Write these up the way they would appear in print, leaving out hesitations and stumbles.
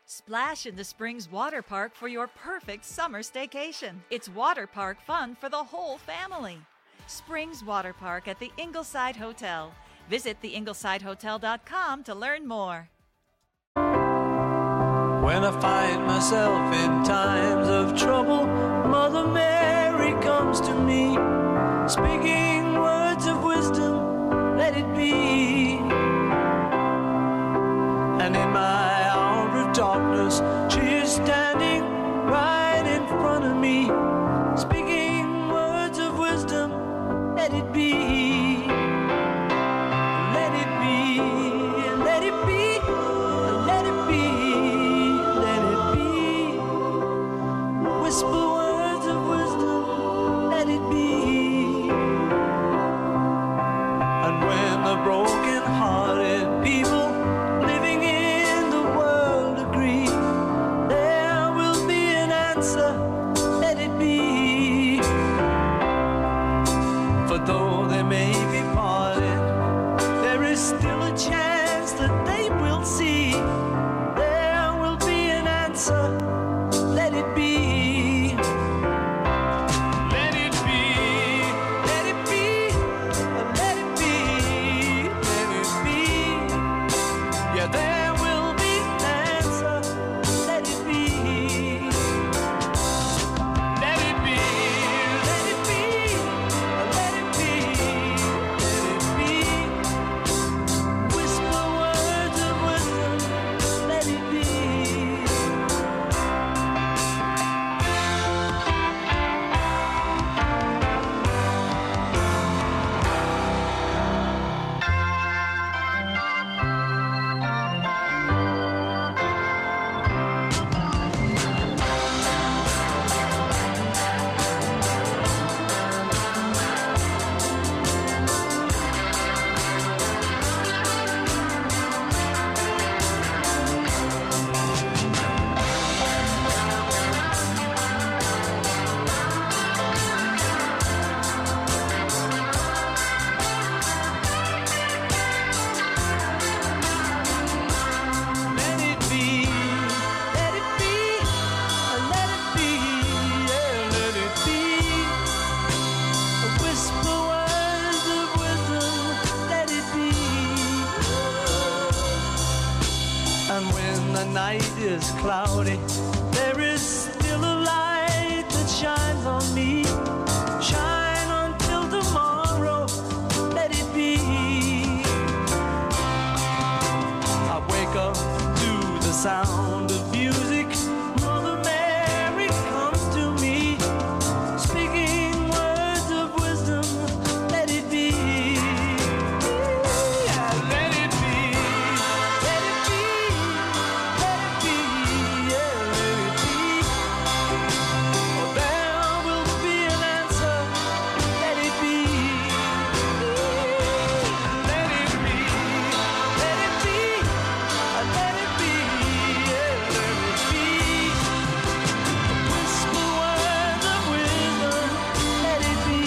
Splash in the Springs Water Park for your perfect summer staycation. It's water park fun for the whole family. Springs Water Park at the Ingleside Hotel. Visit theinglesidehotel.com to learn more. When I find myself in times of trouble, Mother Mary comes to me, speaking words of wisdom, let it be. And in my hour of darkness, she is standing right in front of me, speaking words of wisdom, let it be. Let it be, let it be, let it be, let it be. Whisper words of wisdom, let it be. And when the broken-hearted people living in the world agree, there will be an answer, let it be. For though they may be parted, there is still a chance that they will see. There will be an answer, let it be. Let it be, let it be, let it be, let it be. Yeah, there will be an answer, let it be. Let it be, let it be, let it be, let it be. Whisper words of wisdom, let it be. Let it be, let it be, let it be, yeah, let it be. Whisper words of wisdom, let it be. And when the night is cloudy, there is still a light that shines on me. Shine until tomorrow, let it be. I wake up to the sound of music. Mother Mary comes to me, speaking words of wisdom, let it be. Yeah, let it be, let it be, let it be, yeah, let it be. Oh, there will be an answer, let it be. Let it be, let it be, let it be, yeah, let it be. Whisper words of wisdom, let it be.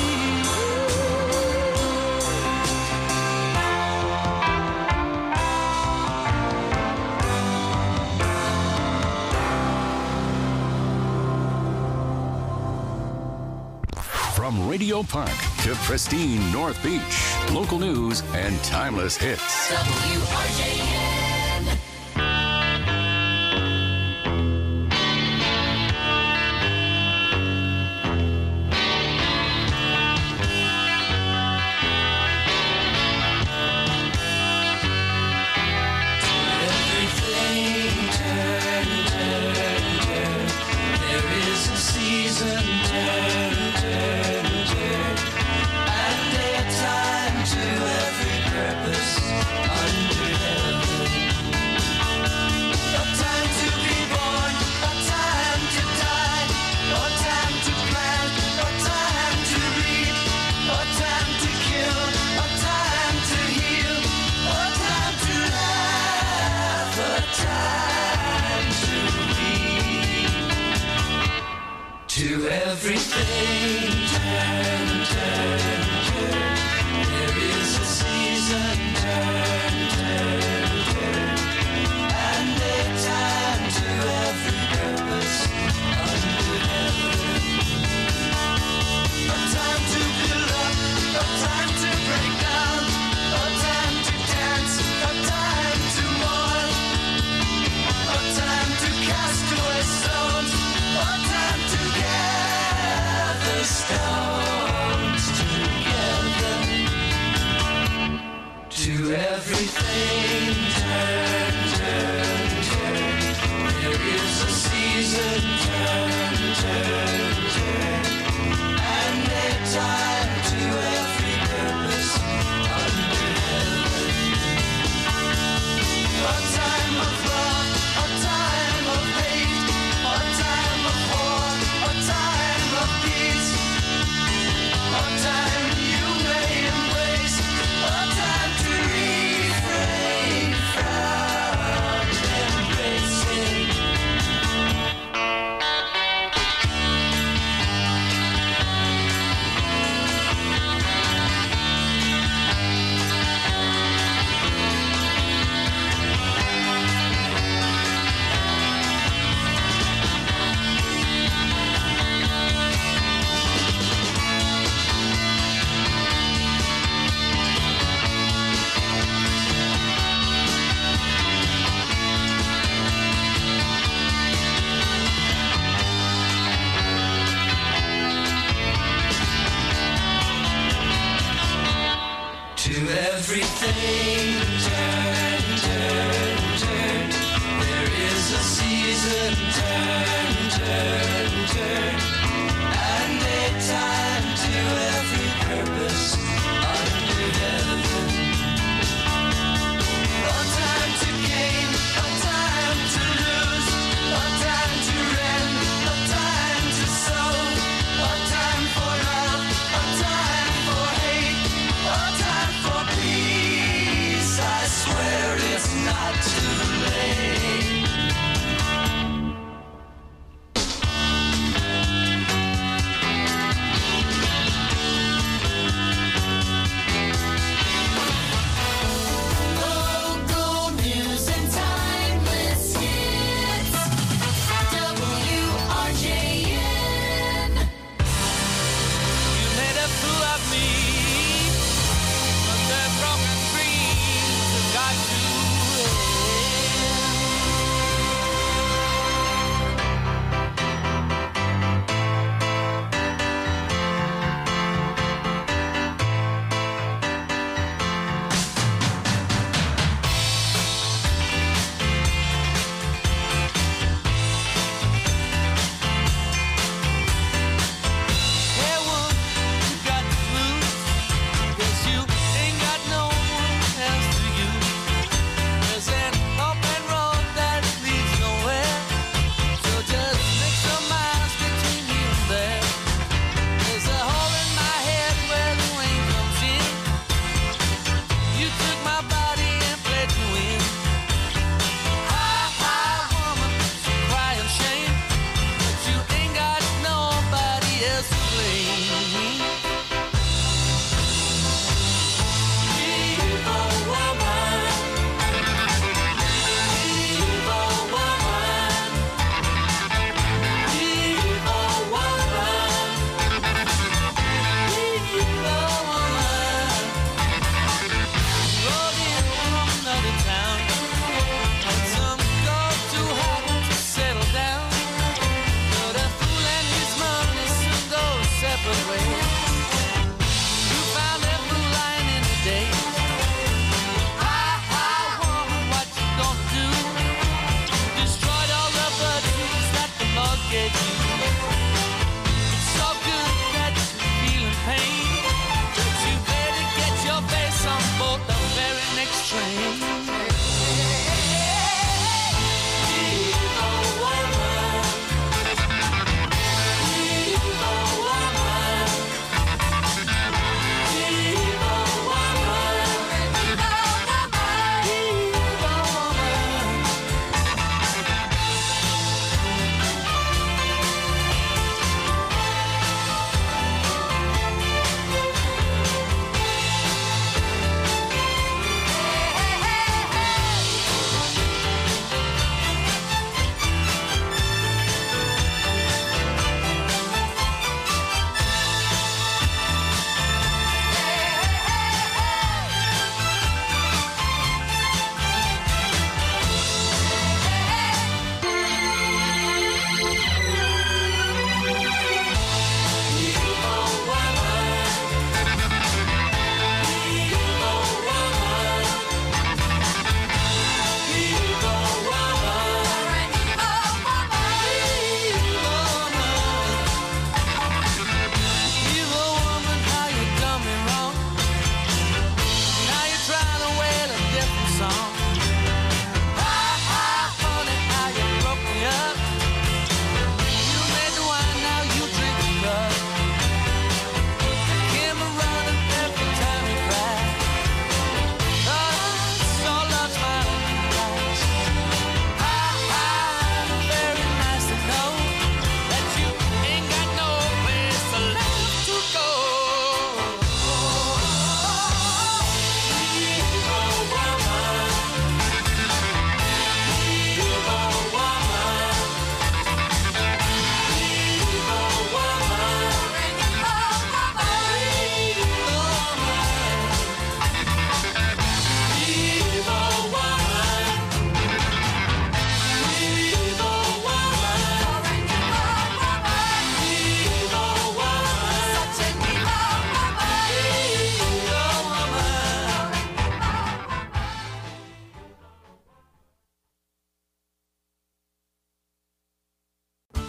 From Radio Park to pristine North Beach, local news and timeless hits. WRJN. Everything turn, turn, turn. There is a season, turn, turn, turn. And a time to every purpose under heaven. A time to be born, a time to die, a time to plant, a time to reap, a time to kill, a time to heal, a time to laugh, a time to weep. To everything turn, turn, turn. There is a season, turn, turn, turn. And a time to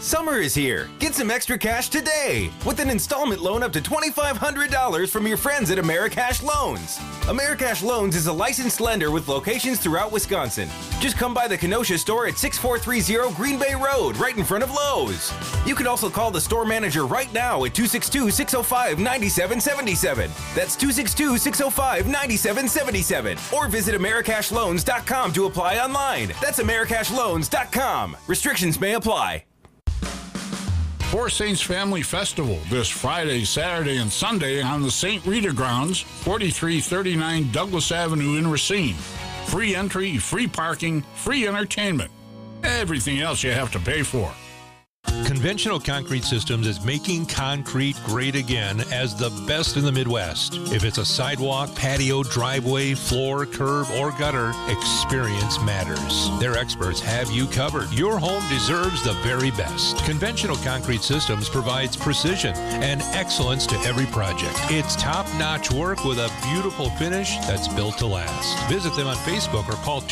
Summer is here. Get some extra cash today with an installment loan up to $2,500 from your friends at Americash Loans. Americash Loans is a licensed lender with locations throughout Wisconsin. Just come by the Kenosha store at 6430 Green Bay Road, right in front of Lowe's. You can also call the store manager right now at 262-605-9777. That's 262-605-9777. Or visit AmericashLoans.com to apply online. That's AmericashLoans.com. Restrictions may apply. Four Saints Family Festival this Friday, Saturday, and Sunday on the St. Rita Grounds, 4339 Douglas Avenue in Racine. Free entry, free parking, free entertainment. Everything else you have to pay for. Conventional Concrete Systems is making concrete great again as the best in the Midwest. If it's a sidewalk, patio, driveway, floor, curb, or gutter, experience matters. Their experts have you covered. Your home deserves the very best. Conventional Concrete Systems provides precision and excellence to every project. It's top-notch work with a beautiful finish that's built to last. Visit them on Facebook or call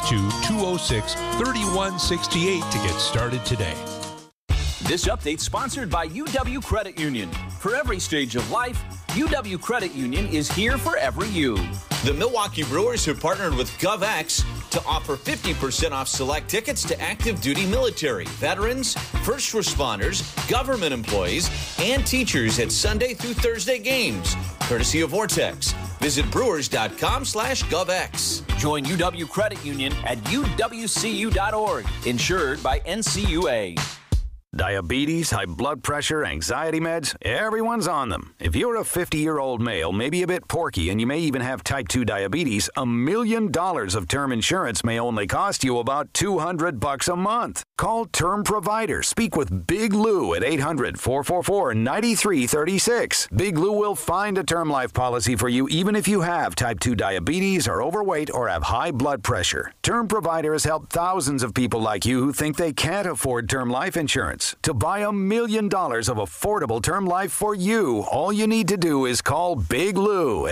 262-206-3168 to get started today. This update sponsored by UW Credit Union. For every stage of life, UW Credit Union is here for every you. The Milwaukee Brewers have partnered with GovX to offer 50% off select tickets to active duty military, veterans, first responders, government employees, and teachers at Sunday through Thursday games, courtesy of Vortex. Visit brewers.com/GovX. Join UW Credit Union at uwcu.org. Insured by NCUA. Diabetes, high blood pressure, anxiety meds, everyone's on them. If you're a 50-year-old male, maybe a bit porky, and you may even have type 2 diabetes, $1 million of term insurance may only cost you about $200 a month. Call Term Provider. Speak with Big Lou at 800-444-9336. Big Lou will find a term life policy for you even if you have type 2 diabetes, are overweight, or have high blood pressure. Term Provider has helped thousands of people like you who think they can't afford term life insurance. To buy $1 million of affordable term life for you, all you need to do is call Big Lou at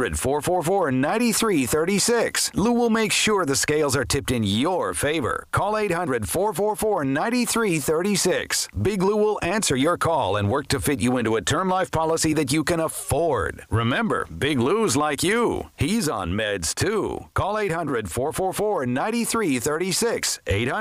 800-444-9336. Lou will make sure the scales are tipped in your favor. Call 800-444-9336. Big Lou will answer your call and work to fit you into a term life policy that you can afford. Remember, Big Lou's like you. He's on meds too. Call 800-444-9336.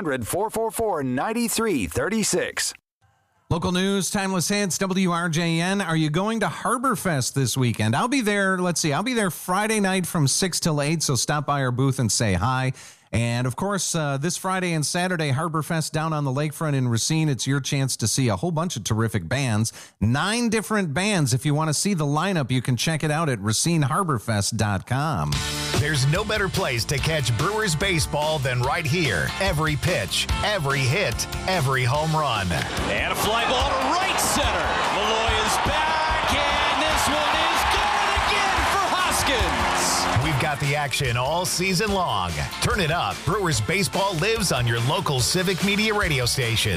800-444-9336. Local news, Timeless Hits, WRJN. Are you going to Harborfest this weekend? I'll be there. I'll be there Friday night from 6 till 8, so stop by our booth and say hi. And, of course, this Friday and Saturday, Harborfest down on the lakefront in Racine. It's your chance to see a whole bunch of terrific bands. 9 different bands. If you want to see the lineup, you can check it out at RacineHarborFest.com. There's no better place to catch Brewers baseball than right here. Every pitch, every hit, every home run. And a fly ball to right center. Malloy is back, and this one is gone again for Hoskins. We've got the action all season long. Turn it up. Brewers baseball lives on your local Civic Media radio station.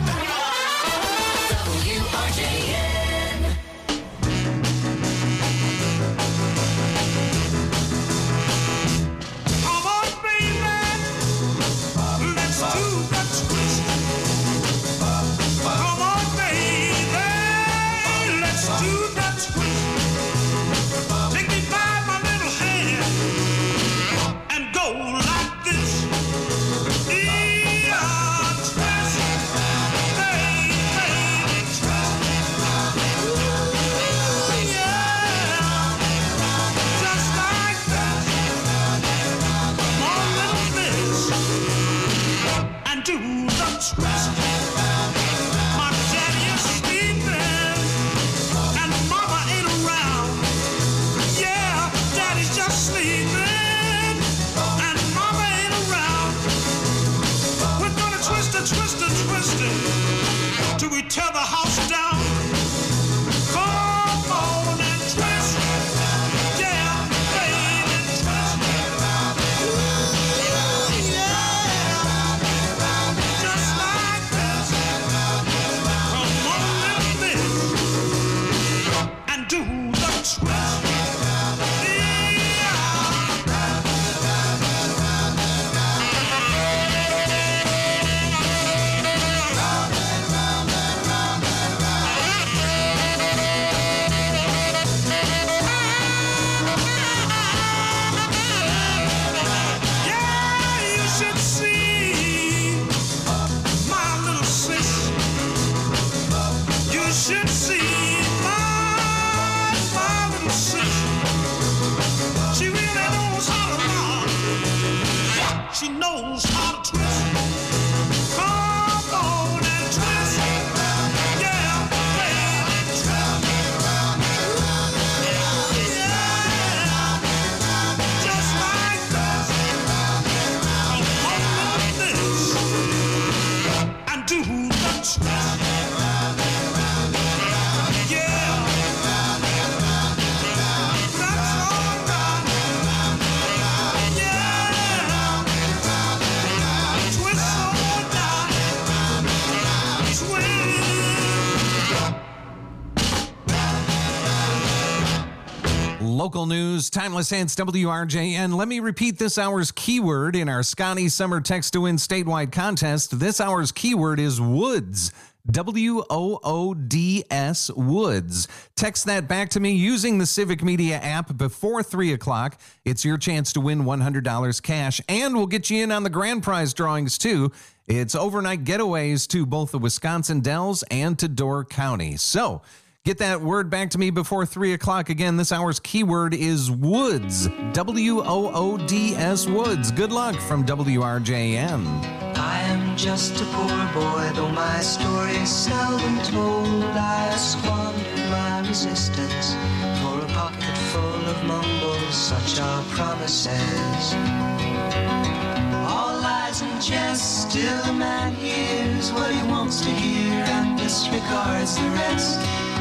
WRJN. Local news, Timeless Hits, WRJN. Let me repeat this hour's keyword in our Scotty Summer Text to Win statewide contest. This hour's keyword is woods. WOODS, Woods. Text that back to me using the Civic Media app before 3 o'clock. It's your chance to win $100 cash, and we'll get you in on the grand prize drawings, too. It's overnight getaways to both the Wisconsin Dells and to Door County. So, get that word back to me before 3 o'clock. Again, this hour's keyword is woods. WOODS, Woods. Good luck from WRJN. I am just a poor boy, though my story is seldom told. I squandered my resistance for a pocket full of mumbles, such are promises. All lies and jest, still a man hears what he wants to hear and disregards the rest.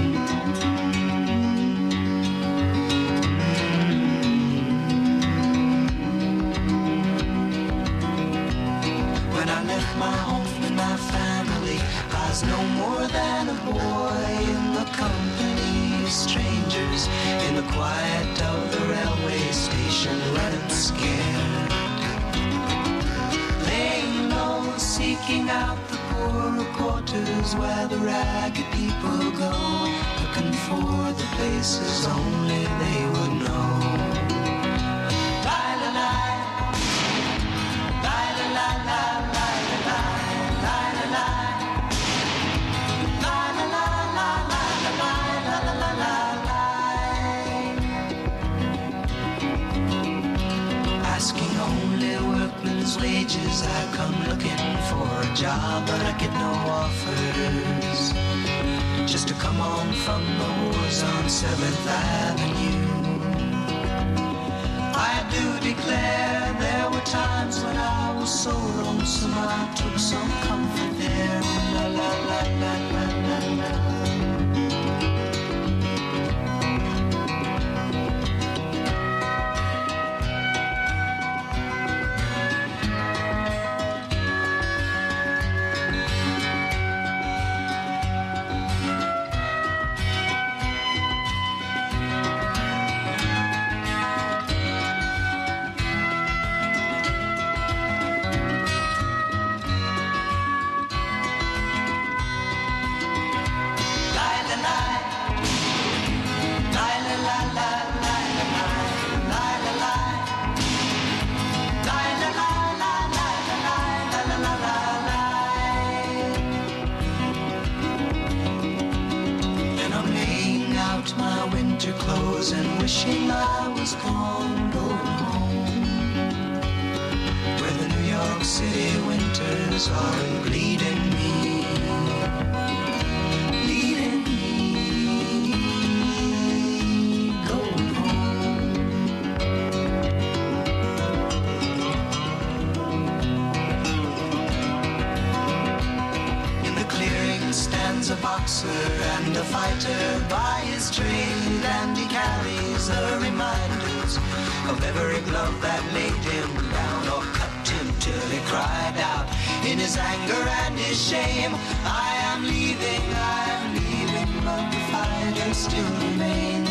My home and my family, I was no more than a boy in the company of strangers, in the quiet of the railway station, running scared, laying low, seeking out the poorer quarters where the ragged people go, looking for the places only they would know. Wages, I come looking for a job, but I get no offers. Just to come on from the wars on 7th Avenue. I do declare there were times when I was so lonesome I took some comfort there. La la la la la la la. And wishing I was gone, going home, where the New York City winters are bleeding me, going home. In the clearing stands a boxer and a fighter by his trade, and he carries the reminders of every glove that laid him down or cut him till he cried out in his anger and his shame, I am leaving, but the fighter still remains.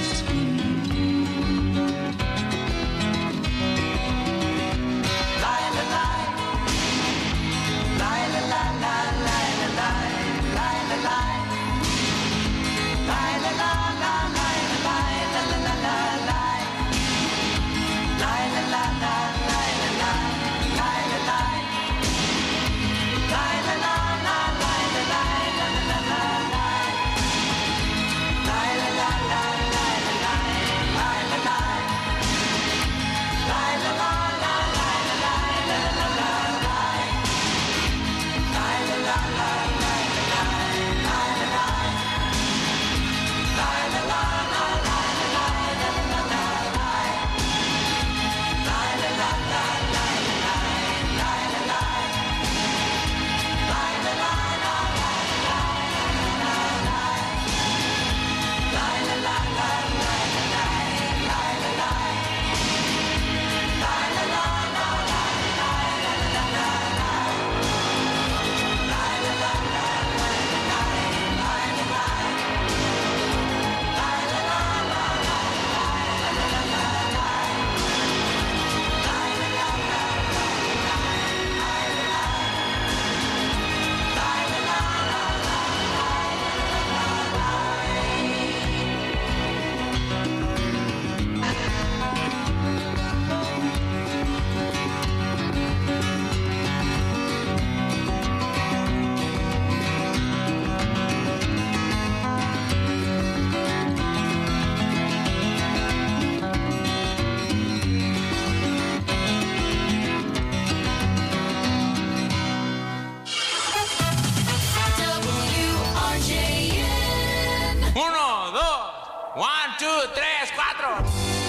1, 2, 3, 4.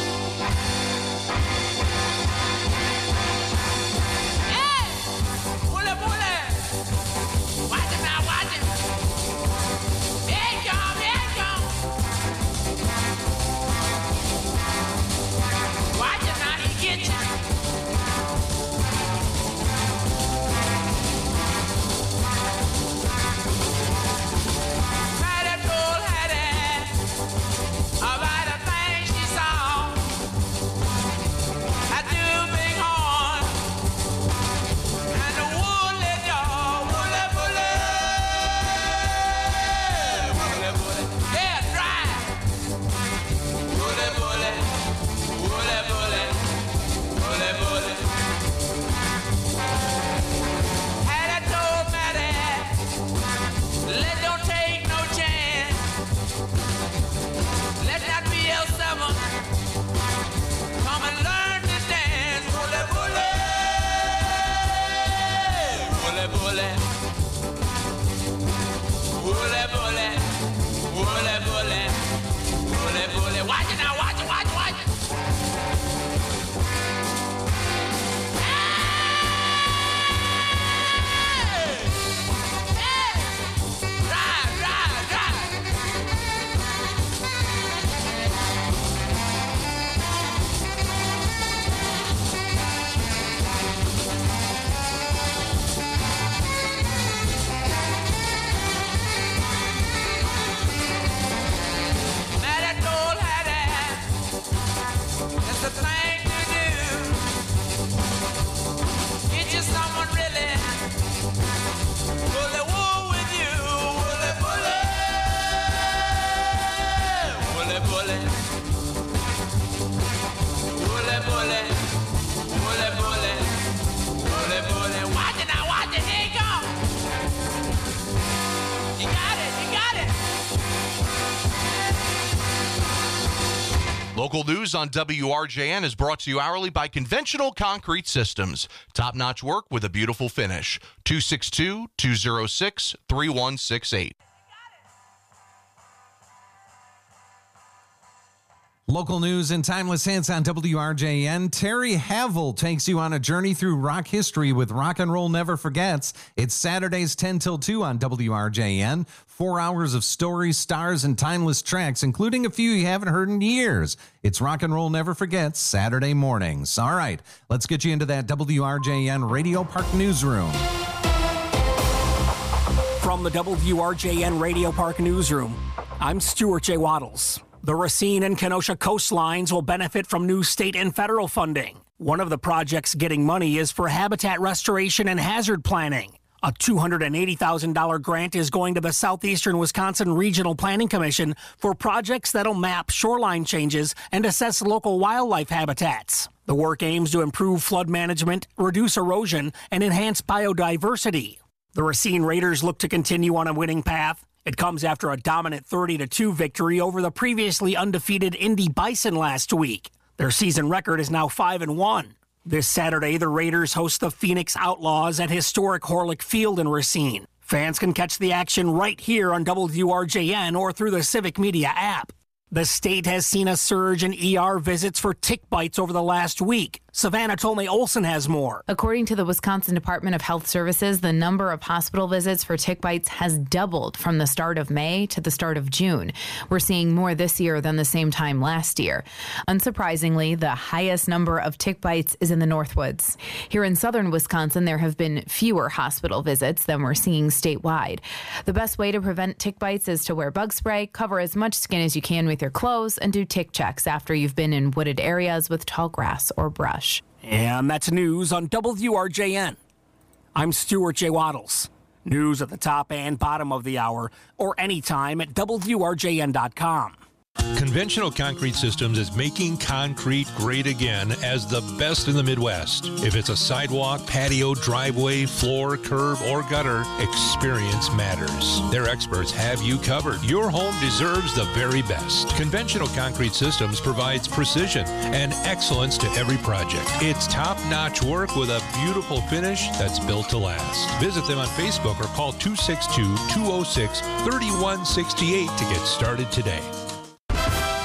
Local news on WRJN is brought to you hourly by Conventional Concrete Systems. Top-notch work with a beautiful finish. 262-206-3168. Local news and timeless hits on WRJN. Terry Havel takes you on a journey through rock history with Rock and Roll Never Forgets. It's Saturdays 10 till 2 on WRJN. 4 hours of stories, stars, and timeless tracks, including a few you haven't heard in years. It's Rock and Roll Never Forgets, Saturday mornings. All right, let's get you into that WRJN Radio Park newsroom. From the WRJN Radio Park newsroom, I'm Stuart J. Waddles. The Racine and Kenosha coastlines will benefit from new state and federal funding. One of the projects getting money is for habitat restoration and hazard planning. A $280,000 grant is going to the Southeastern Wisconsin Regional Planning Commission for projects that'll map shoreline changes and assess local wildlife habitats. The work aims to improve flood management, reduce erosion, and enhance biodiversity. The Racine Raiders look to continue on a winning path. It comes after a dominant 30-2 victory over the previously undefeated Indy Bison last week. Their season record is now 5-1. This Saturday, the Raiders host the Phoenix Outlaws at historic Horlick Field in Racine. Fans can catch the action right here on WRJN or through the Civic Media app. The state has seen a surge in ER visits for tick bites over the last week. Savannah Tolme Olson has more. According to the Wisconsin Department of Health Services, the number of hospital visits for tick bites has doubled from the start of May to the start of June. We're seeing more this year than the same time last year. Unsurprisingly, the highest number of tick bites is in the Northwoods. Here in southern Wisconsin, there have been fewer hospital visits than we're seeing statewide. The best way to prevent tick bites is to wear bug spray, cover as much skin as you can with your clothes, and do tick checks after you've been in wooded areas with tall grass or brush. And that's news on WRJN. I'm Stuart J. Waddles. News at the top and bottom of the hour or anytime at WRJN.com. Conventional Concrete Systems is making concrete great again as the best in the Midwest. If it's a sidewalk, patio, driveway, floor, curb, or gutter, experience matters. Their experts have you covered. Your home deserves the very best. Conventional Concrete Systems provides precision and excellence to every project. It's top-notch work with a beautiful finish that's built to last. Visit them on Facebook or call 262-206-3168 to get started today.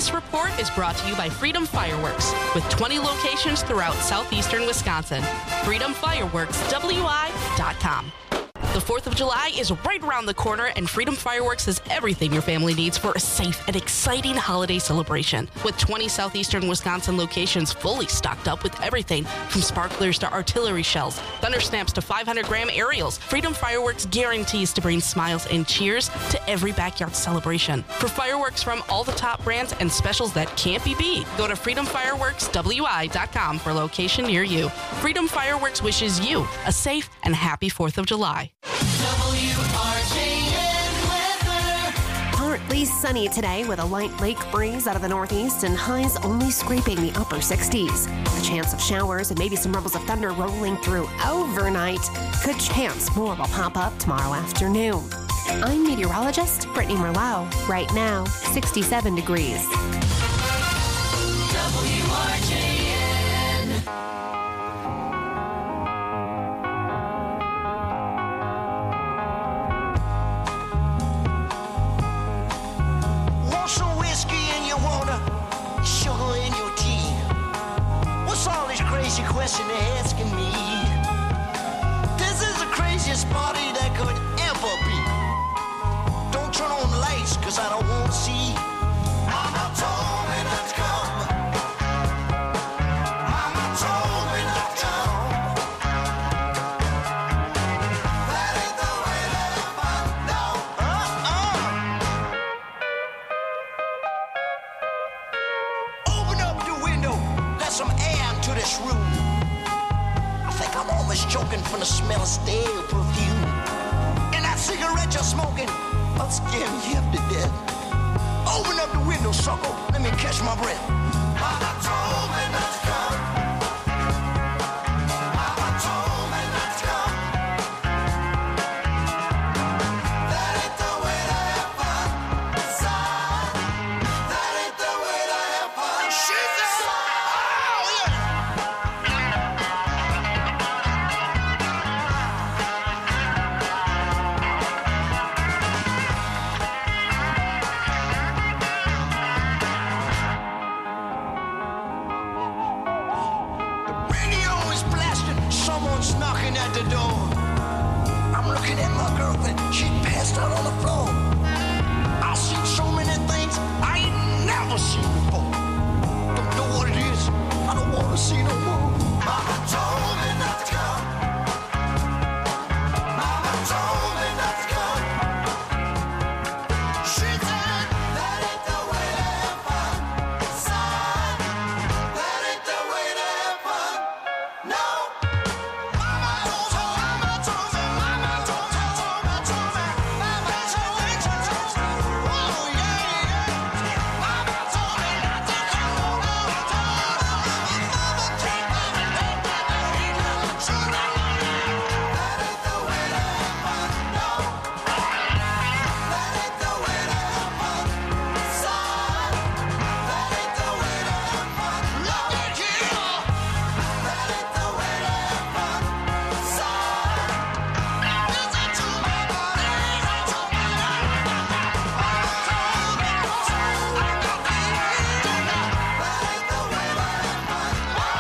This report is brought to you by Freedom Fireworks, with 20 locations throughout southeastern Wisconsin. FreedomFireworksWI.com. The 4th of July is right around the corner, and Freedom Fireworks has everything your family needs for a safe and exciting holiday celebration. With 20 southeastern Wisconsin locations fully stocked up with everything from sparklers to artillery shells, thunder snaps to 500-gram aerials, Freedom Fireworks guarantees to bring smiles and cheers to every backyard celebration. For fireworks from all the top brands and specials that can't be beat, go to FreedomFireworksWI.com for a location near you. Freedom Fireworks wishes you a safe and happy 4th of July. Partly sunny today with a light lake breeze out of the northeast and highs only scraping the upper 60s. A chance of showers and maybe some rumbles of thunder rolling through overnight. Good chance more will pop up tomorrow afternoon. I'm meteorologist Brittany Merlot. Right now, 67 degrees. WRJN. Some whiskey in your water, sugar in your tea. What's all this crazy question they're asking me? This is the craziest party that could ever be. Don't turn on the lights, cause I don't want to see. Mama told me not to come. Mama told me not to come. That ain't the way that I found out. Open up the window, let some air into this room. I think I'm almost choking from the smell of stale perfume. And that cigarette you're smoking, I'll scare me up to death. Open up the window, sucker, let me catch my breath. Mama told me not to come. Mama told me not to come. That ain't the way to have fun. Son, that ain't the way to have fun. She said, oh yeah. The radio is blasting, someone's knocking at the door. I'm looking at my girlfriend, she passed out on the floor. I've seen so many things I ain't never seen before. Don't know what it is, I don't want to see no more. Mama told me not to come. Mama told me not to come. She said, that ain't the way to have fun. Son, that ain't the way to have fun. No. Mama told me, mama told me, mama told me, mama told me, mama told me, oh yeah, yeah. Mama told me not to come. Mama told me, mama told me, that ain't the way to have fun. No. That ain't the way to have fun. Son, that ain't the way to have fun. Look at here. That ain't the way to have fun. Son, listen to my body, listen to my life. Mama told me, I got that ain't the way to have fun. That ain't the way to have fun.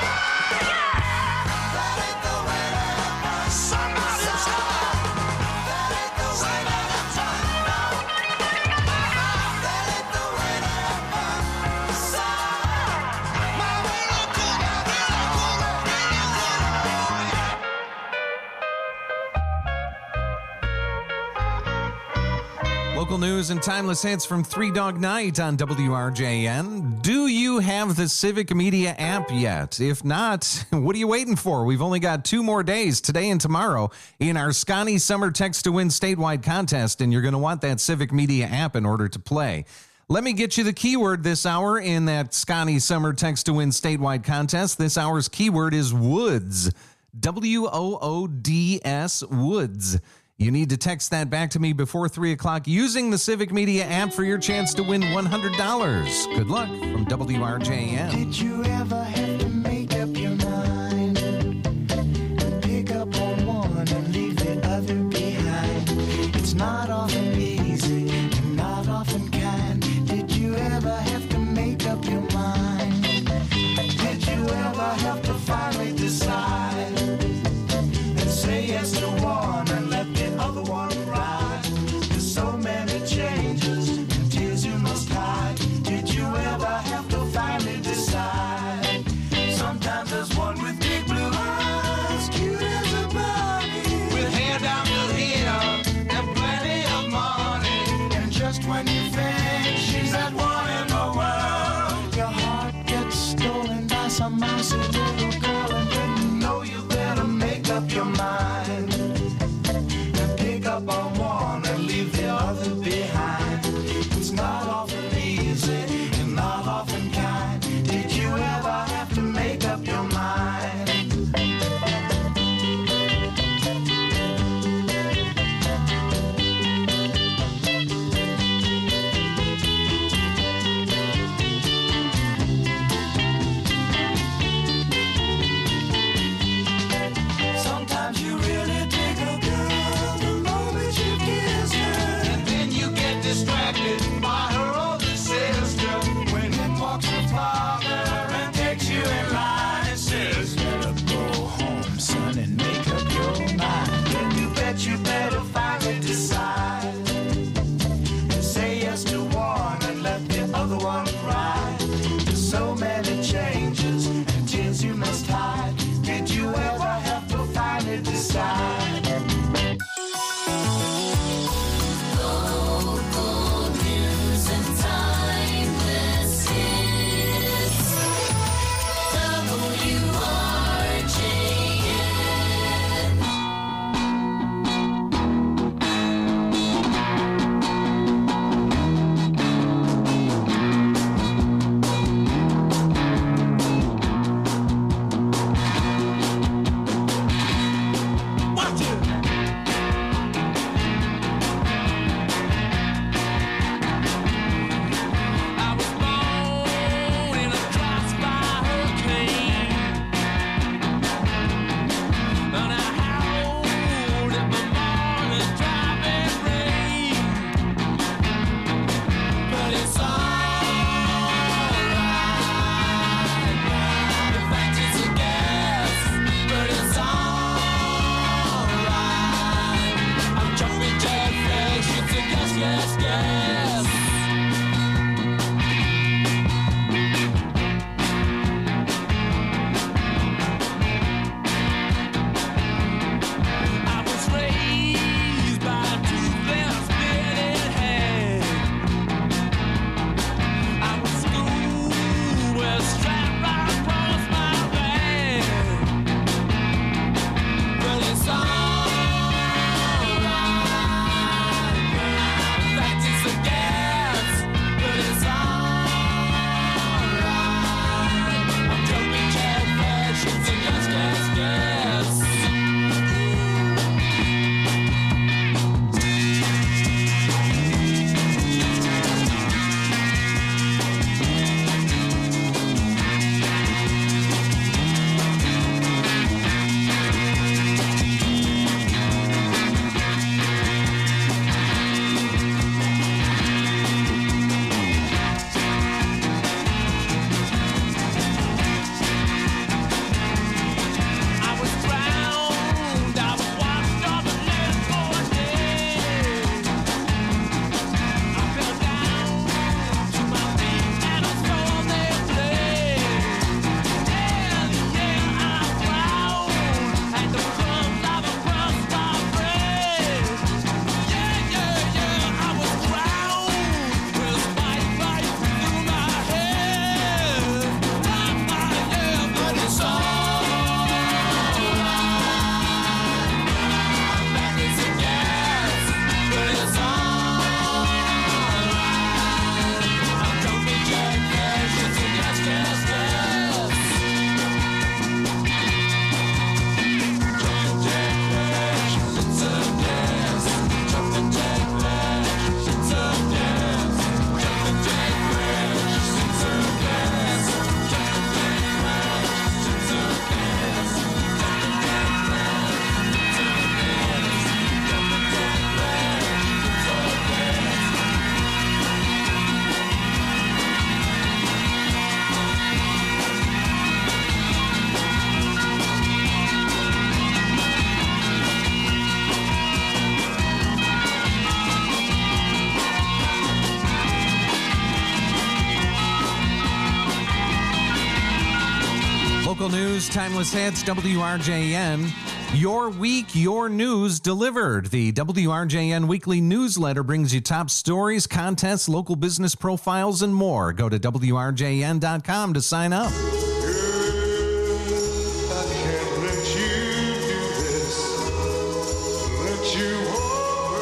Somebody tell me. That ain't the way to have fun. That ain't the way to have fun. Son, my really cool, my really cool, really cool. Local news and timeless hits from Three Dog Night on WRJN. Do you have the Civic Media app yet? If not, what are you waiting for? We've only got 2 more days, today and tomorrow, in our Scotty Summer Text to Win statewide contest, and you're going to want that Civic Media app in order to play. Let me get you the keyword this hour in that Scotty Summer Text to Win statewide contest. This hour's keyword is woods. WOODS, woods. You need to text that back to me before 3 o'clock using the Civic Media app for your chance to win $100. Good luck from WRJN. Did you ever have to make up your mind and pick up on one and leave the other behind? It's not often easy and not often kind. Did you ever have to make up on one and leave the other behind. It's not often easy and not often kind. Did you ever have to make up your mind? Sometimes you really dig a girl the moment you kiss her, and then you get distracted by her older sister when it walks her father and takes you in line and says, "Better go home, son, and make up your mind." Then you bet you better finally decide and say yes to one and let the other one ride. There's so many changes and tears you must hide. Did you ever have to finally decide? Local news and timeless hits. WRJN. Watch it. I was born in a drive-by hurricane, and I howled at my morning driving rain. But it's alright. The fact it's a guess, but it's alright. I'm jumping jack flash, it's a guess, guess, guess. I was raised by a toothless spitting head. I was schooled with a strap right across my back. But it's alright. In fact, it's a guess, but it's alright. I'm jumping jack flash, it's a guess, guess, guess. I was drowned, I was washed up and left for dead. I fell down to my feet and I saw they bled. Yeah, yeah, I drowned at the crumbs of a crust of bread. Yeah, yeah, yeah, I was drowned with a spike right through my head. Yeah, but it's alright. That is a guess, but it's alright. I'm jumping jack flash, it's a guess, guess, guess. Jumping jack flash, it's a guess. Jumping jack flash, it's a guess. Jumping jack flash, it's a guess. Jumping jack flash, it's a guess. Jumping jack flash, it's a guess. Jumping jack Local news, timeless hits, WRJN. Your week, your news delivered. The WRJN weekly newsletter brings you top stories, contests, local business profiles, and more. Go to WRJN.com to sign up. Let you do this. Let you walk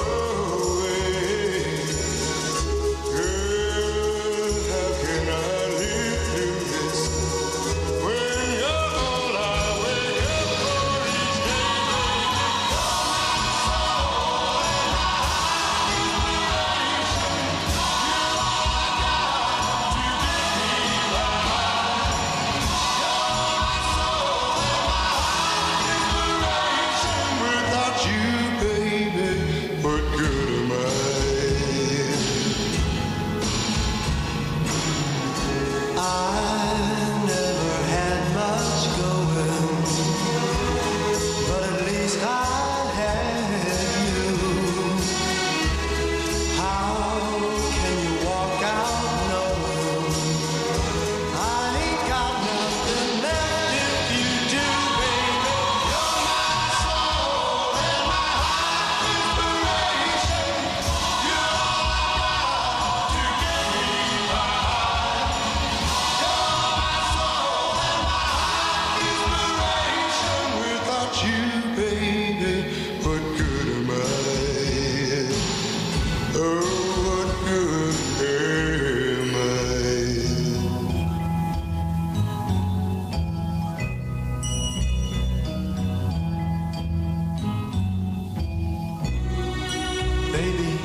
Baby,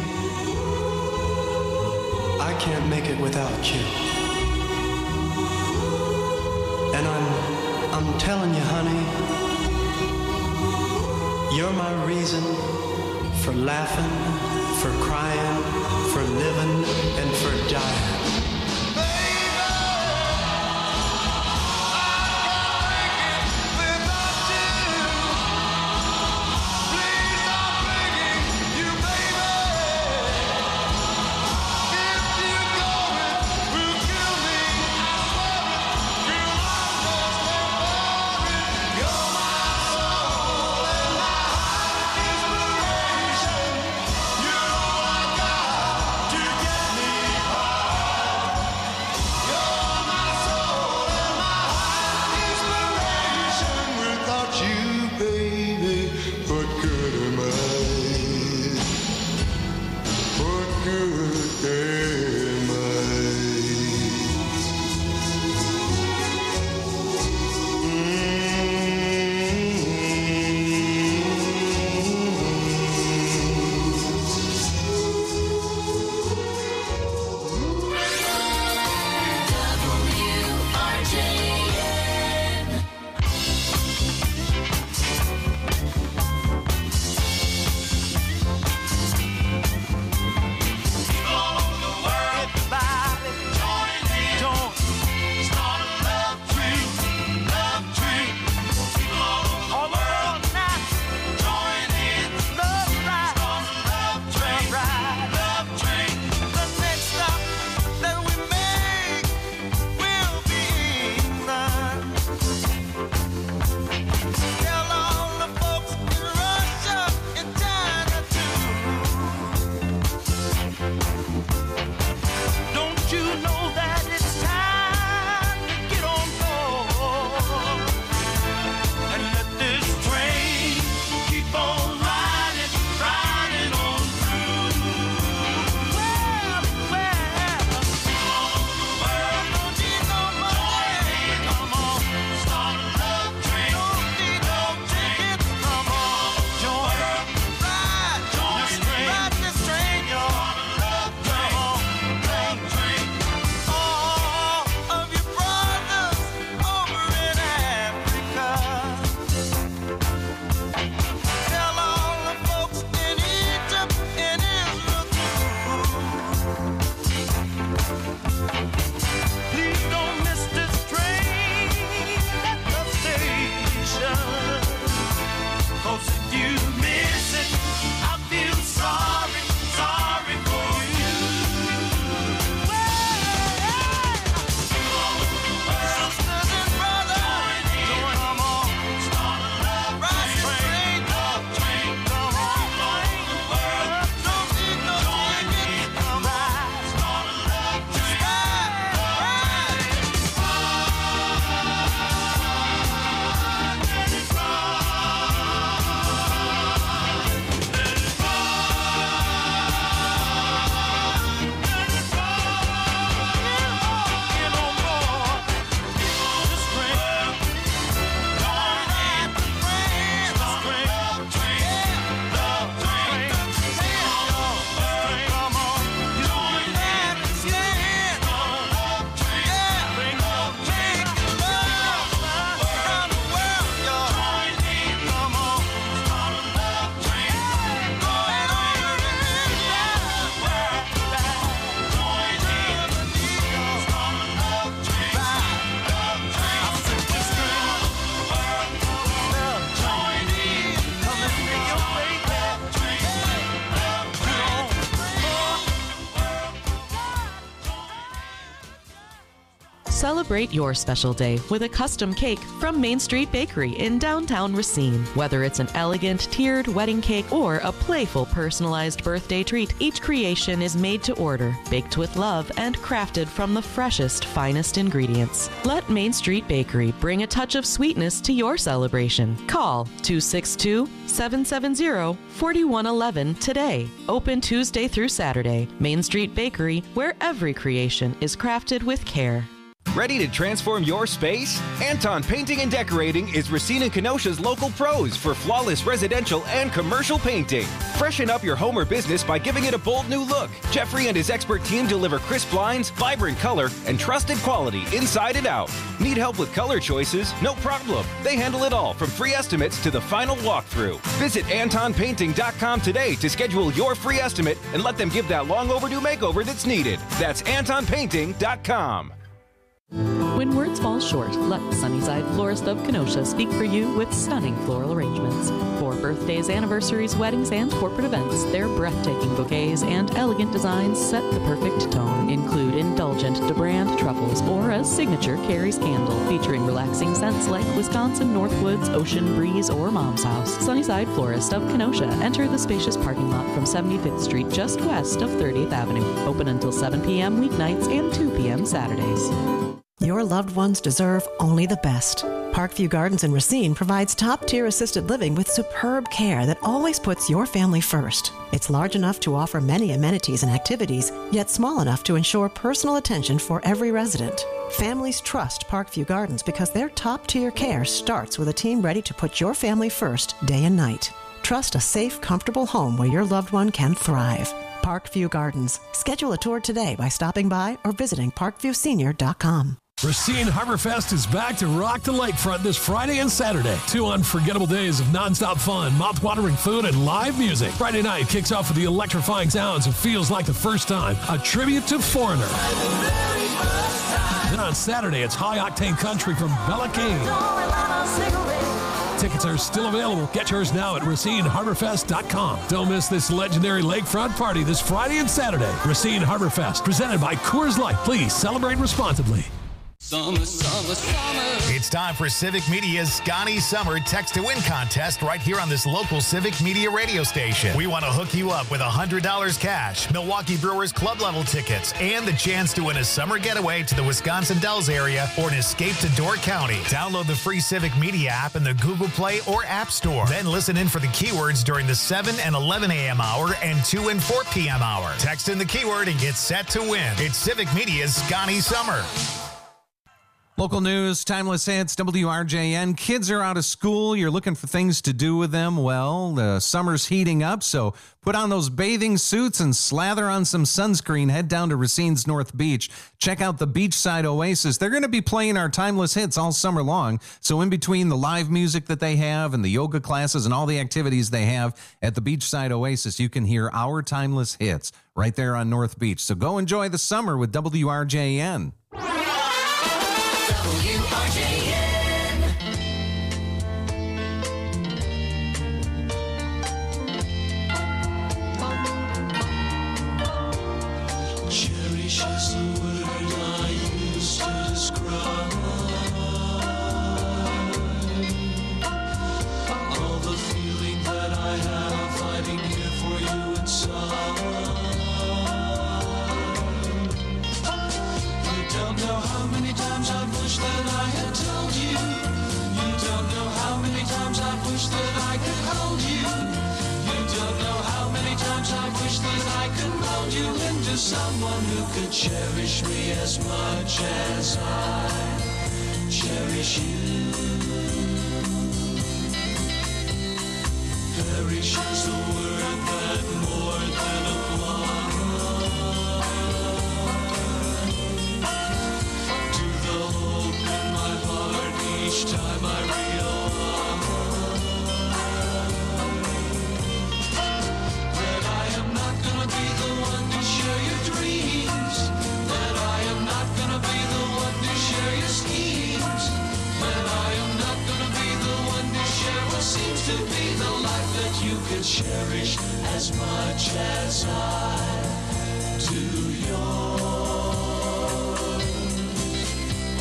I can't make it without you. And I'm telling you, honey, you're my reason for laughing, for crying, for living, and for dying. Celebrate your special day with a custom cake from Main Street Bakery in downtown Racine. Whether it's an elegant, tiered wedding cake or a playful, personalized birthday treat, each creation is made to order, baked with love, and crafted from the freshest, finest ingredients. Let Main Street Bakery bring a touch of sweetness to your celebration. Call 262-770-4111 today. Open Tuesday through Saturday. Main Street Bakery, where every creation is crafted with care. Ready to transform your space? Anton Painting and Decorating is Racine and Kenosha's local pros for flawless residential and commercial painting. Freshen up your home or business by giving it a bold new look. Jeffrey and his expert team deliver crisp lines, vibrant color, and trusted quality inside and out. Need help with color choices? No problem. They handle it all from free estimates to the final walkthrough. Visit AntonPainting.com today to schedule your free estimate and let them give that long overdue makeover that's needed. That's AntonPainting.com. When words fall short, let Sunnyside Florist of Kenosha speak for you with stunning floral arrangements. For birthdays, anniversaries, weddings, and corporate events, their breathtaking bouquets and elegant designs set the perfect tone. Include indulgent DeBrand truffles or a signature Carrie's candle featuring relaxing scents like Wisconsin Northwoods, Ocean Breeze, or Mom's House. Sunnyside Florist of Kenosha. Enter the spacious parking lot from 75th Street just west of 30th Avenue. Open until 7 p.m. weeknights and 2 p.m. Saturdays. Your loved ones deserve only the best. Parkview Gardens in Racine provides top-tier assisted living with superb care that always puts your family first. It's large enough to offer many amenities and activities, yet small enough to ensure personal attention for every resident. Families trust Parkview Gardens because their top-tier care starts with a team ready to put your family first day and night. Trust a safe, comfortable home where your loved one can thrive. Parkview Gardens. Schedule a tour today by stopping by or visiting parkviewsenior.com. Racine Harborfest is back to rock the lakefront this Friday and Saturday. 2 unforgettable days of nonstop fun, mouth-watering food, and live music. Friday night kicks off with the electrifying sounds of Feels Like the First Time, a tribute to Foreigner. Then on Saturday, it's high-octane country from Bella King. Tickets are still available. Get yours now at RacineHarborFest.com. Don't miss this legendary lakefront party this Friday and Saturday. Racine Harborfest, presented by Coors Light. Please celebrate responsibly. Summer, summer, summer. It's time for Civic Media's Scotty Summer Text to Win contest right here on this local Civic Media radio station. We want to hook you up with $100 cash, Milwaukee Brewers club level tickets, and the chance to win a summer getaway to the Wisconsin Dells area or an escape to Door County. Download the free Civic Media app in the Google Play or App Store. Then listen in for the keywords during the 7 and 11 a.m. hour and 2 and 4 p.m. hour. Text in the keyword and get set to win. It's Civic Media's Scotty Summer. Local news, timeless hits, WRJN. Kids are out of school. You're looking for things to do with them. Well, the summer's heating up, so put on those bathing suits and slather on some sunscreen. Head down to Racine's North Beach. Check out the Beachside Oasis. They're going to be playing our timeless hits all summer long. So in between the live music that they have and the yoga classes and all the activities they have at the Beachside Oasis, you can hear our timeless hits right there on North Beach. So go enjoy the summer with WRJN. Cherish is the word I use to describe all the feeling that I have hiding here for you inside. You don't know how many times I've wished that I had told you. You don't know how many times I've wished that I could hold you. You don't know how many times I've wished that I could mold you into someone who could cherish me as much as I cherish you. Perish is the word that more than applies to the hope in my heart each time I realize that I am not gonna be the one to share your dreams, that I am not gonna be the one to share your schemes, that I am not gonna be the one to share what seems to be the life that you could cherish as much as I do yours.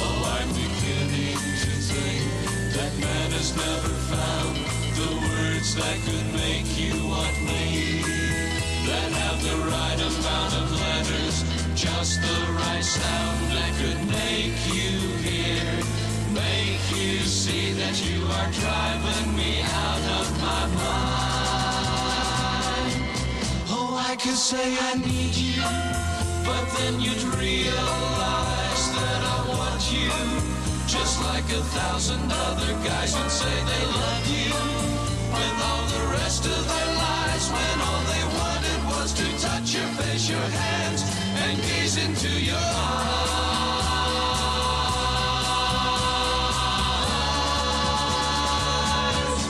that could make you want me, that have the right amount of letters, just the right sound that could make you hear, make you see that you are driving me out of my mind. Oh, I could say I need you, but then you'd realize that I want you, just like 1,000 other guys would say they love you, with all the rest of their lives, when all they wanted was to touch your face, your hands, and gaze into your eyes.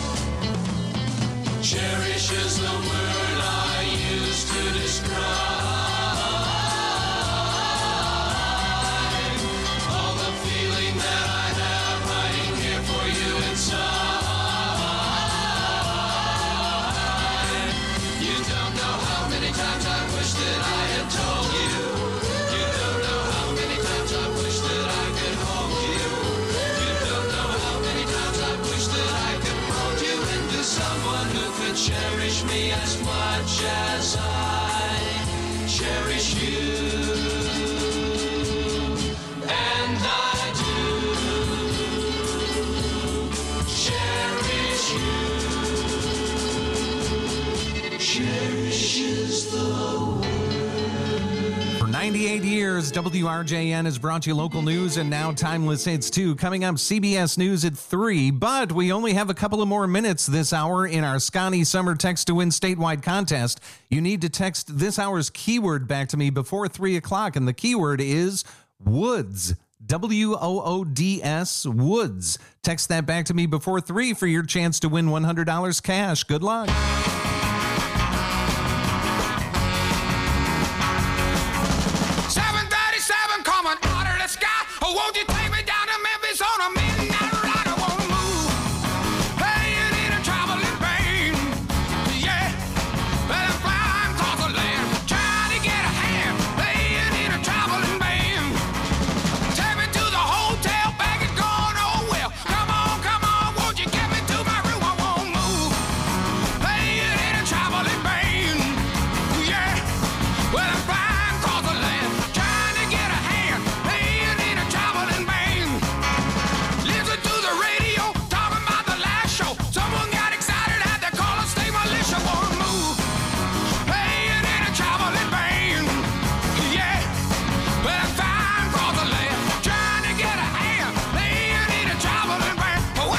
Cherish is the word I use to describe all the feeling that I have hiding here for you inside. You don't know how many times I wish that I had told you. You don't know how many times I wish that I could hold you. You don't know how many times I wish that I could mold you into someone who could cherish me as much as I cherish you. And I do cherish you. Cherish is the For 98 years, WRJN has brought you local news and now Timeless Hits 2. Coming up, CBS News at 3. But we only have a couple of more minutes this hour in our Scotty Summer Text to Win statewide contest. You need to text this hour's keyword back to me before 3 o'clock, and the keyword is Woods. WOODS, Woods. Text that back to me before 3 for your chance to win $100 cash. Good luck. 737 coming out of the sky. Oh, won't you take me down to Memphis on a midnight ride? I won't move. Playing in a traveling plane. Yeah, but I'm flying across the land, trying to get a hand. Playing in a traveling band. Take me to the hotel, baggage gone. Oh well, come on, won't you get me to my room? I won't move. Playing in a traveling band. Yeah, well I'm flying across the land, trying to get a hand, playing in a traveling band. Listen to the radio, talking about the last show. Someone got excited, had to call a state militia. Won't move, playing in a traveling band. Yeah, but I'm flying across the land, trying to get a hand, playing in a traveling band. Wow!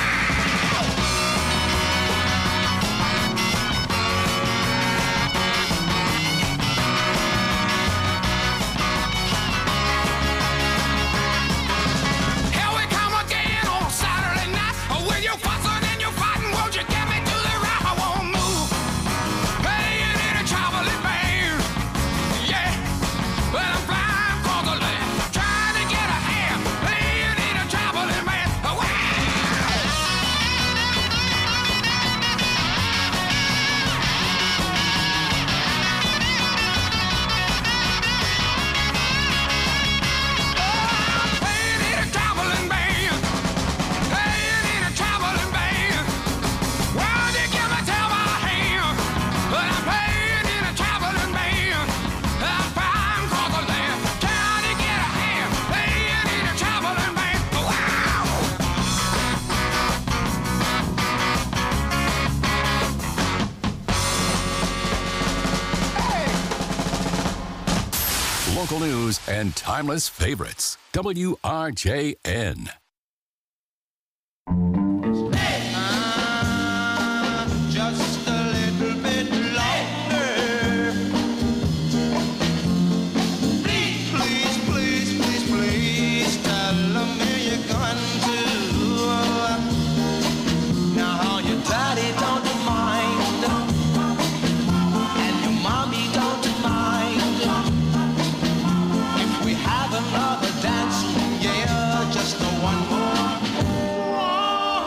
Here we come again on Saturday night. With your fussing and your fighting, won't you get me to the right? I won't move. Playing in a traveling band. Yeah, but I'm flying across the land, trying to get a hand, playing in a traveling band. Wow! Playing in a traveling band, playing in a traveling band. Why'd you give me till my hand? But I'm playing in a traveling band. I'm flying across the land, trying to get a hand, playing in a traveling band. Wow! Local news and timeless favorites. WRJN. just a little bit longer. Please, please, please, please, please tell me you're going to. Now your daddy don't mind, and your mommy don't mind. If we have another dance, yeah, just the one more.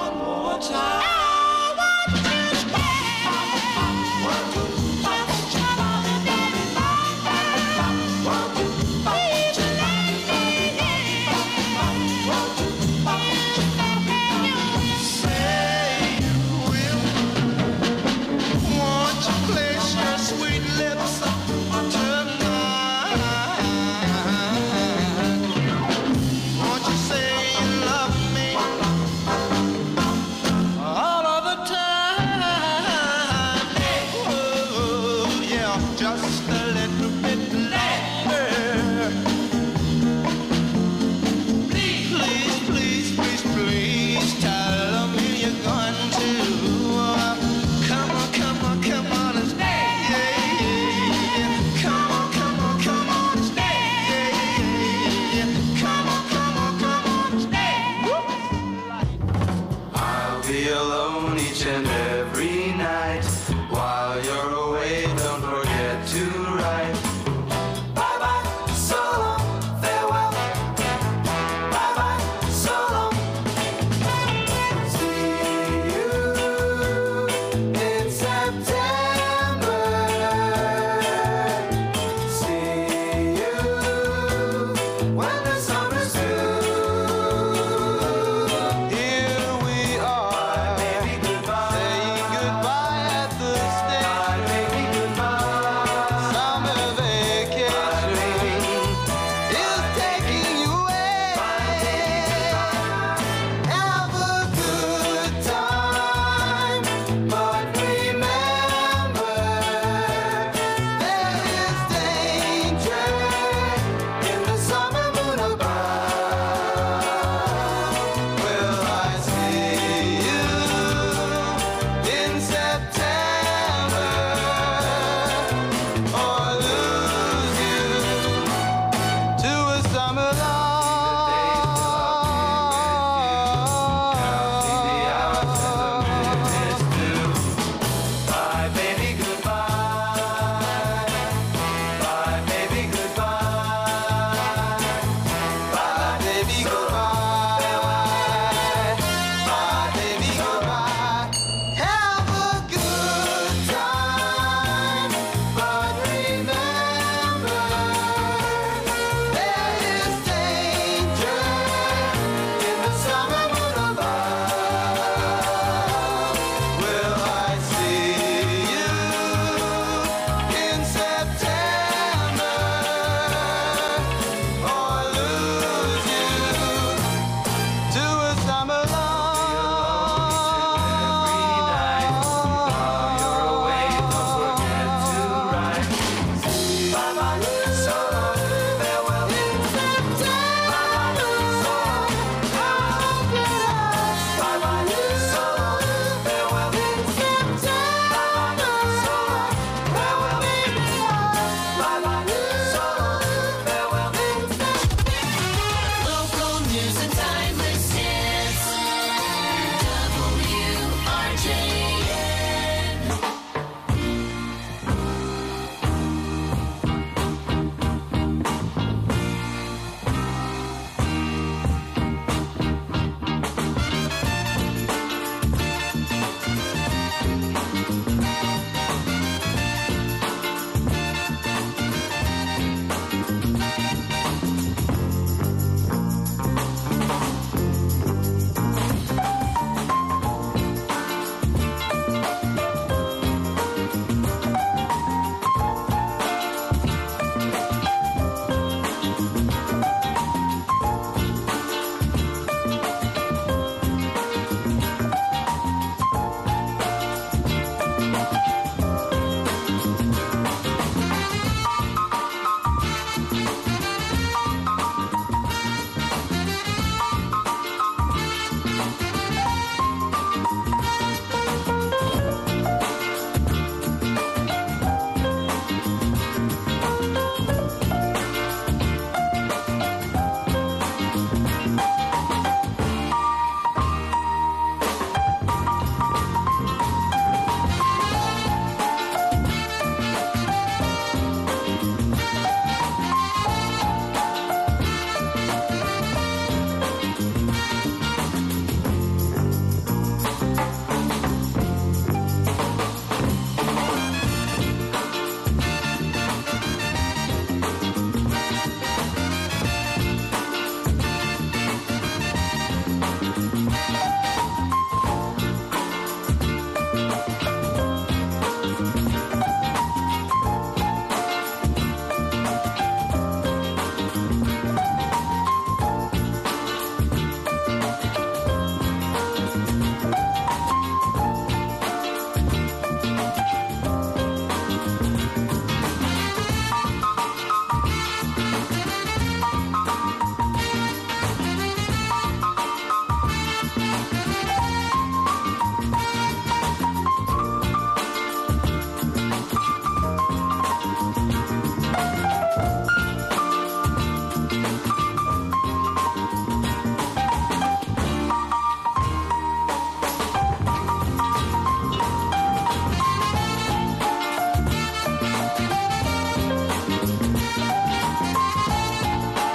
just a little bit longer. Please, please, please, please tell me you're going to. Come on, come on, come on and stay. Come on, come on, come on and stay. Come on, come on, come on and stay. I'll be alone each and every night. While you're away, don't forget to write.